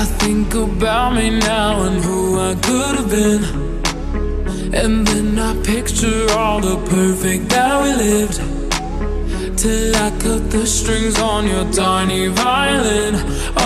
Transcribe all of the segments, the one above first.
I think about me now and who I could have been, and then I picture all the perfect that we lived, till I cut the strings on your tiny violin.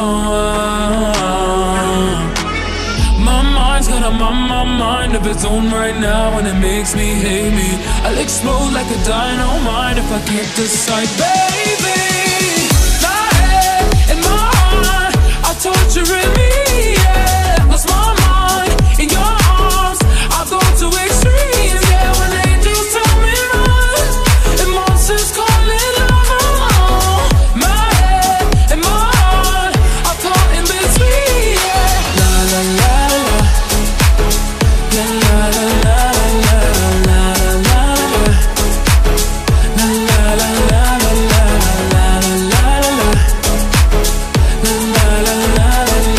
My mind's got a mind of its own right now, and it makes me hate me. I'll explode like a dynamite if I can't decide, baby. My head and my heart are torturing me, yeah. Lost my mind in your arms, I go to extremes, yeah. When angels tell me run and monsters call it love, my head and my heart are caught in between, yeah. La la la la, la la la la, la la la la, la la la la, la la la la, la la la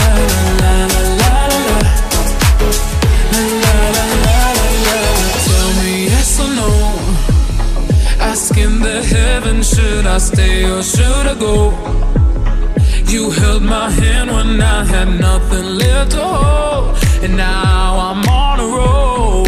la. Tell me yes or no, asking the heavens, should I stay or should I go? You held my hand when I had nothing left to hold, and now I'm on a roll.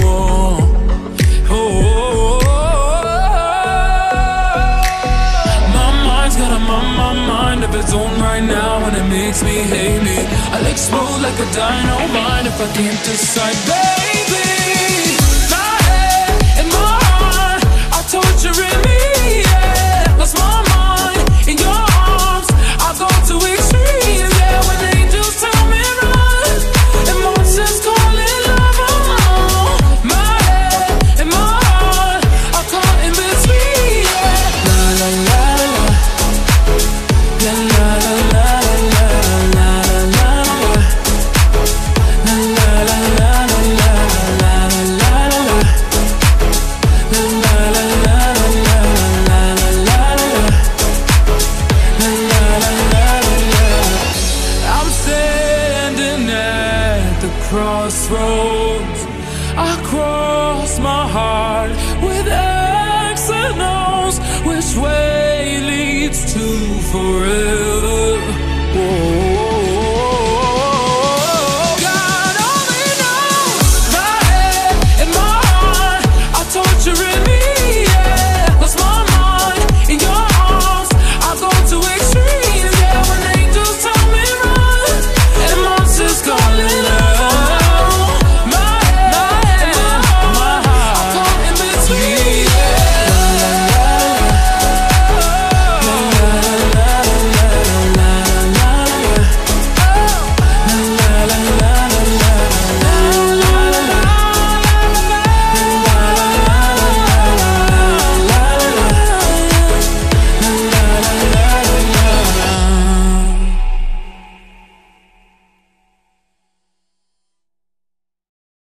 My mind's got a mind of its own right now, and it makes me hate me. I'll explode like a dynamite if I can't decide, baby. My head and my heart are torturing me, yeah. Lost my mind in your arms, I go to extremes, yeah. When angels tell me run and monsters call it love, my head and my heart are caught in between, yeah. La la la la, la la la la, la la la la, la la la la, la la la la, la la la la. I'm standing at the crossroads. I cross my heart with X and O's. Which way leads to forever?